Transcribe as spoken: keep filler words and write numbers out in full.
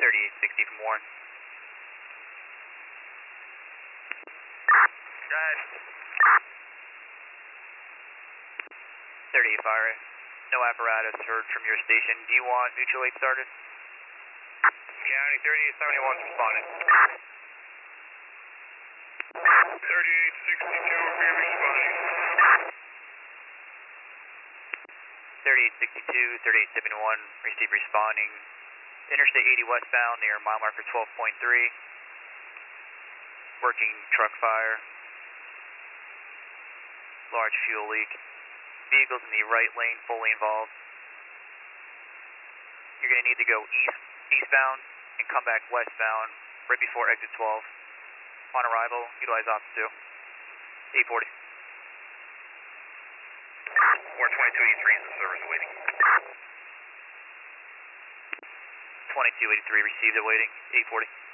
thirty-eight sixty from Warren. Guys. thirty-eight fire. No apparatus heard from your station. Do you want mutual aid started? County thirty-eight seventy-one responding. thirty-eight sixty-two will be responding. thirty-eight sixty-two, thirty-eight seventy-one, receive responding. Interstate eighty westbound near mile marker twelve point three. Working truck fire. Large fuel leak. Vehicles in the right lane fully involved. You're going to need to go east, eastbound and come back westbound right before exit twelve. On arrival, utilize Ops two. eight forty. Warren twenty-two eighty-three is the service waiting. twenty-two eighty-three received it waiting. eight forty.